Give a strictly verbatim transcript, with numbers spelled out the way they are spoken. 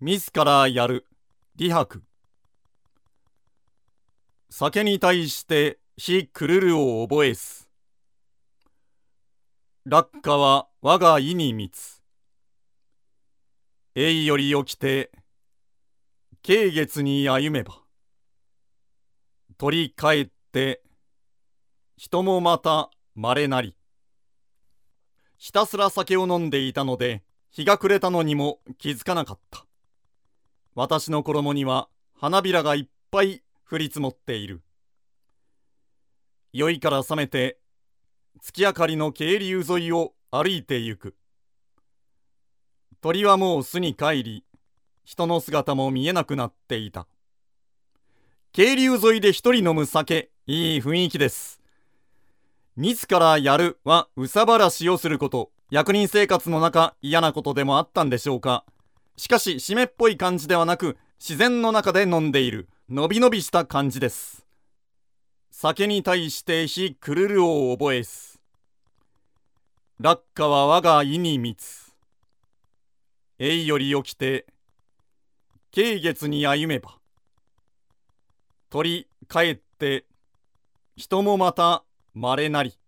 自らやる李白。酒に対して火くるるを覚えす。落下は我が意に満つ。栄より起きて経月に歩めば。取り帰って人もまた稀なり。ひたすら酒を飲んでいたので日が暮れたのにも気づかなかった。私の衣には花びらがいっぱい降り積もっている。酔いから覚めて月明かりの渓流沿いを歩いてゆく。鳥はもう巣に帰り、人の姿も見えなくなっていた。渓流沿いで一人飲む酒、いい雰囲気です。自らやるは憂さ晴らしをすること。役人生活の中、嫌なことでもあったんでしょうか。しかし湿っぽい感じではなく、自然の中で飲んでいるのびのびした感じです。酒に対して火くるるを覚えす。落下は我が意に満つ。栄より起きて経月に歩めば。取り帰って人もまた稀なり。